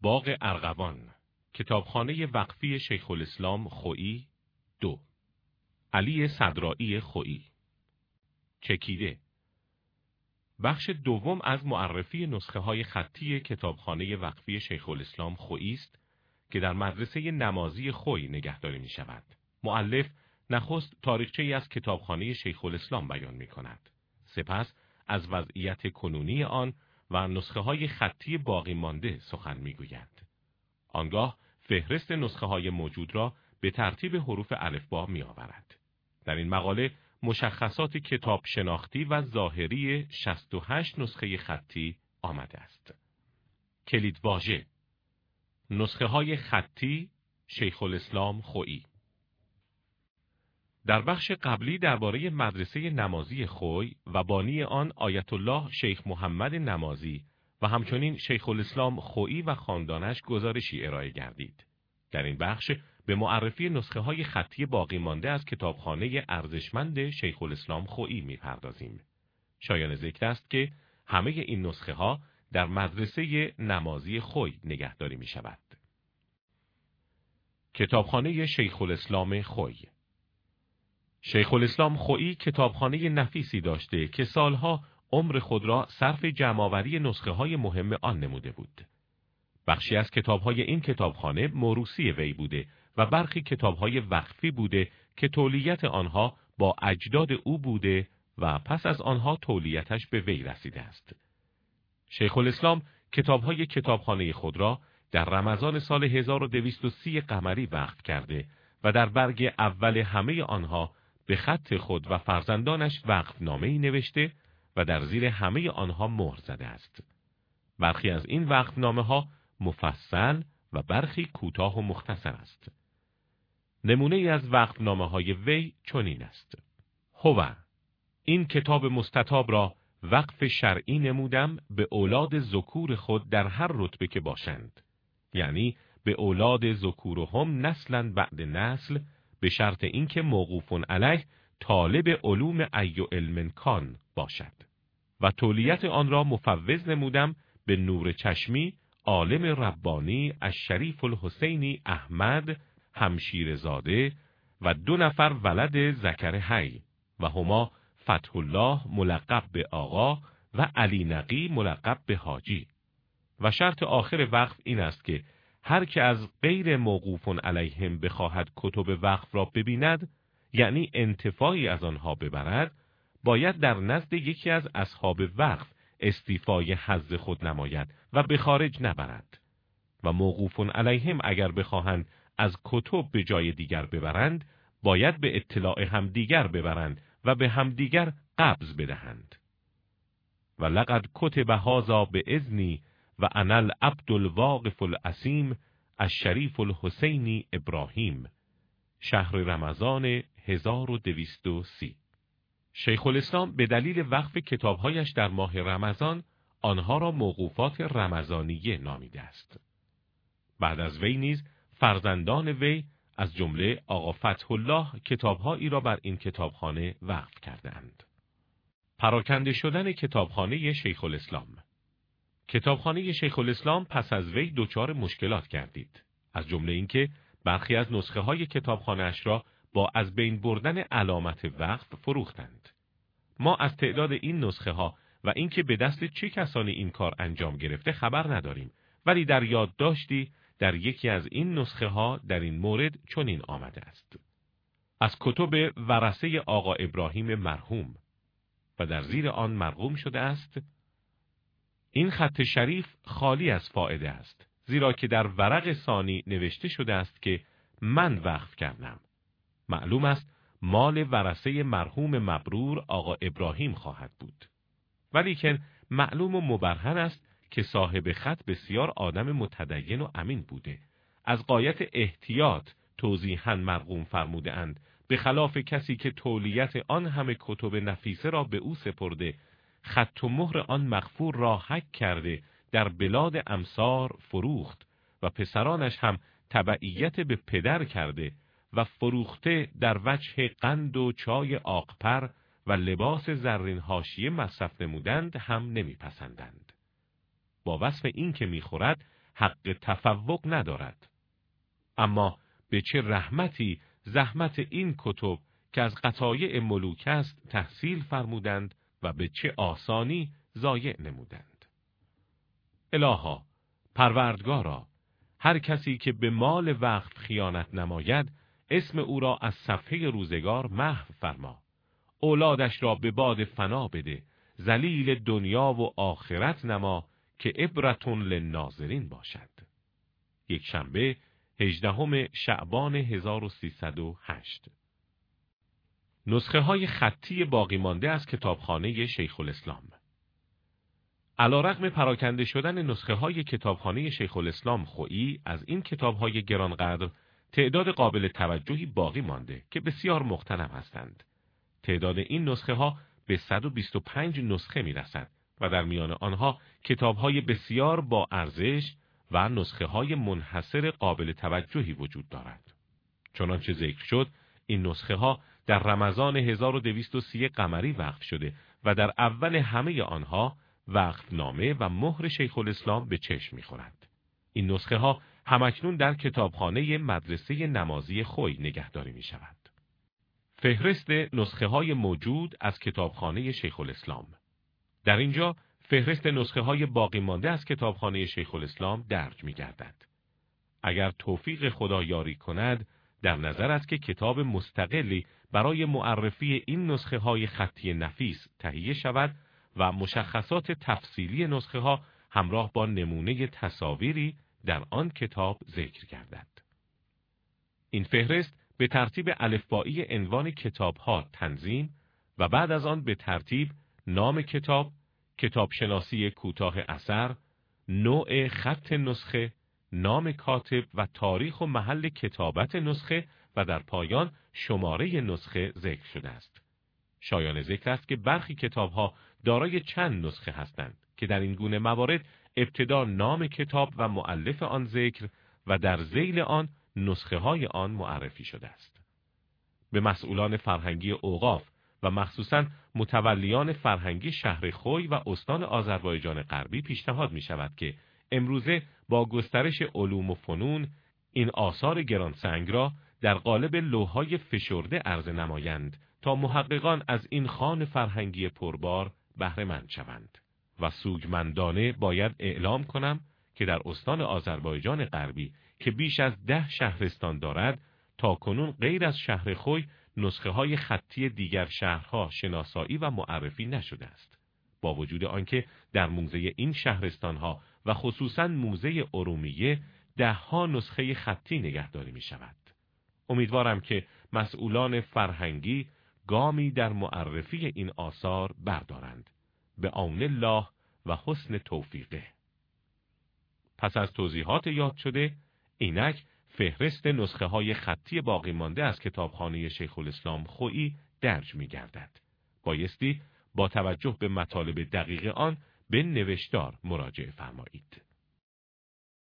باغ ارغوان، کتابخانه وقفی شیخ الاسلام خویی 2. علی صدرائی خویی. چکیده. بخش دوم از معرفی نسخه‌های خطی کتابخانه وقفی شیخ الاسلام خویی است که در مدرسه نمازی خوی نگهداری می شود. مؤلف نخست تاریخچه‌ای از کتابخانه شیخ الاسلام بیان می کند. سپس از وضعیت کنونی آن و نسخه‌های خطی باقی مانده سخن می گوید. آنگاه فهرست نسخه‌های موجود را به ترتیب حروف الفبا می آورد. در این مقاله مشخصات کتاب شناختی و ظاهری 68 نسخه خطی آمده است. کلیدواژه: نسخه‌های خطی شیخ الاسلام خویی. در بخش قبلی درباره مدرسه نمازی خوی و بانی آن آیت الله شیخ محمد نمازی و همچنین شیخ الاسلام خویی و خاندانش گزارشی ارائه گردید. در این بخش به معرفی نسخه‌های خطی باقی مانده از کتابخانه ارزشمند شیخ الاسلام خویی می‌پردازیم. شایان ذکر است که همه این نسخه‌ها در مدرسه نمازی خوی نگهداری می‌شود. کتابخانه شیخ الاسلام خوی. شیخ الاسلام خویی کتابخانه نفیسی داشته که سالها عمر خود را صرف جمع‌آوری نسخه‌های مهم آن نموده بود. بخشی از کتاب‌های این کتابخانه موروثی وی بوده و برخی کتاب‌های وقفی بوده که تولیت آنها با اجداد او بوده و پس از آنها تولیتش به وی رسیده است. شیخ الاسلام کتاب‌های کتابخانه خود را در رمضان سال 1230 قمری وقف کرده و در برگ اول همه آنها به خط خود و فرزندانش وقفنامه‌ای نوشته و در زیر همه آنها مهر زده است. برخی از این وقفنامه‌ها مفصل و برخی کوتاه و مختصر است. نمونه ای از وقفنامه‌های وی چنین است: هو، این کتاب مستطاب را وقف شرعی نمودم به اولاد ذکور خود در هر رتبه که باشند، یعنی به اولاد ذکورهم نسلا بعد نسل، به شرط اینکه موقوف علیه طالب علوم ای علم کان باشد. و تولیت آن را مفوض نمودم به نور چشمی عالم ربانی الشریف الحسینی احمد همشیرزاده و 2 نفر ولد ذکر حی و هما فتح الله ملقب به آقا و علی نقی ملقب به حاجی. و شرط آخر وقف این است که هر که از غیر موقوف علیهم بخواهد کتب وقف را ببیند، یعنی انتفاعی از آنها ببرد، باید در نزد یکی از اصحاب وقف استیفای حظ خود نماید و به خارج نبرد. و موقوف علیهم اگر بخواهند از کتب به جای دیگر ببرند، باید به اطلاع همدیگر ببرند و به همدیگر قبض بدهند. و لقد کتب هذا باذنی و انا العبد الواقف الاسیم الشریف الحسینی ابراهیم. شهر رمضان 1230. شیخ الاسلام به دلیل وقف کتابهایش در ماه رمضان آنها را موقوفات رمضانیه نامیده است. بعد از وی نیز فرزندان وی از جمله آقا فتح الله کتابهایی را بر این کتابخانه وقف کردند. پراکنده شدن کتابخانه شیخ الاسلام. کتابخانه شیخ الاسلام پس از وی دچار مشکلات گردید، از جمله اینکه برخی از نسخه های کتابخانه اش را با از بین بردن علامت وقف فروختند. ما از تعداد این نسخه ها و اینکه به دست چه کسانی این کار انجام گرفته خبر نداریم، ولی در یادداشتی در یکی از این نسخه ها در این مورد چنین آمده است: از کتب ورثه آقا ابراهیم مرحوم، و در زیر آن مرقوم شده است: این خط شریف خالی از فائده است، زیرا که در ورق ثانی نوشته شده است که من وقف کردم. معلوم است مال ورثه مرحوم مبرور آقا ابراهیم خواهد بود. ولیکن معلوم و مبرهن است که صاحب خط بسیار آدم متدین و امین بوده. از غایت احتیاط توضیحاً مرقوم فرموده اند، به خلاف کسی که تولیت آن همه کتب نفیسه را به او سپرده، خط و مهر آن مغفور را حک کرده در بلاد امصار فروخت و پسرانش هم تبعیت به پدر کرده و فروخته در وجه قند و چای آقپر و لباس زرین حاشیه مصرف نمودند هم نمیپسندند. با وصف این که میخورد حق تفوق ندارد. اما به چه رحمتی زحمت این کتب که از قطایع ملوک است تحصیل فرمودند و به چه آسانی ضایع نمودند. الها، پروردگارا، هر کسی که به مال وقف خیانت نماید، اسم او را از صفحه روزگار محو فرما. اولادش را به باد فنا بده، ذلیل دنیا و آخرت نما که عبرتون للناظرین باشد. یک شنبه 18 شعبان 1308. نسخه های خطی باقی مانده از کتابخانه شیخ الاسلام. علیرغم پراکنده شدن نسخه های کتابخانه شیخ الاسلام خویی، از این کتاب های گرانقدر تعداد قابل توجهی باقی مانده که بسیار مغتنم هستند. تعداد این نسخه ها به 125 نسخه می رسد و در میان آنها کتاب های بسیار با ارزش و نسخه های منحصر قابل توجهی وجود دارد. چنانچه ذکر شد، این نسخه ها در رمضان 1230 قمری وقف شده و در اول همه آنها وقفنامه و مهر شیخ الاسلام به چشم می‌خورد. این نسخه ها همکنون در کتابخانه مدرسه نمازی خوی نگهداری می‌شود. فهرست نسخه های موجود از کتابخانه شیخ الاسلام. در اینجا فهرست نسخه های باقی مانده از کتابخانه شیخ الاسلام درج می‌گردد. اگر توفیق خدا یاری کند، در نظر است که کتاب مستقلی برای معرفی این نسخه های خطی نفیس تهیه شود و مشخصات تفصیلی نسخه ها همراه با نمونه تصاویری در آن کتاب ذکر گردد. این فهرست به ترتیب الفبایی عنوان کتاب ها تنظیم و بعد از آن به ترتیب نام کتاب، کتاب شناسی کوتاه اثر، نوع خط نسخه، نام کاتب و تاریخ و محل کتابت نسخه و در پایان شماره نسخه ذکر شده است. شایان ذکر است که برخی کتاب‌ها دارای چند نسخه هستند که در این گونه موارد ابتدا نام کتاب و مؤلف آن ذکر و در ذیل آن نسخه‌های آن معرفی شده است. به مسئولان فرهنگی اوقاف و مخصوصاً متولیان فرهنگی شهر خوی و استان آذربایجان غربی پیشنهاد می شود که امروزه با گسترش علوم و فنون این آثار گرانسنگ را در قالب لوح‌های فشرده عرضه نمایند تا محققان از این خوان فرهنگی پربار بهره مند شوند. و سوگمندانه باید اعلام کنم که در استان آذربایجان غربی که بیش از 10 شهرستان دارد، تا کنون غیر از شهر خوی نسخه های خطی دیگر شهرها شناسایی و معرفی نشده است. با وجود آنکه در موزه این شهرستانها و خصوصاً موزه ارومیه 10 نسخه خطی نگهداری می شود. امیدوارم که مسئولان فرهنگی گامی در معرفی این آثار بردارند. به عون الله و حسن توفیقه. پس از توضیحات یاد شده، اینک فهرست نسخه های خطی باقی مانده از کتابخانه شیخ الاسلام خویی درج می گردد. بایستی با توجه به مطالب دقیق آن به نوشتار مراجعه فرمایید.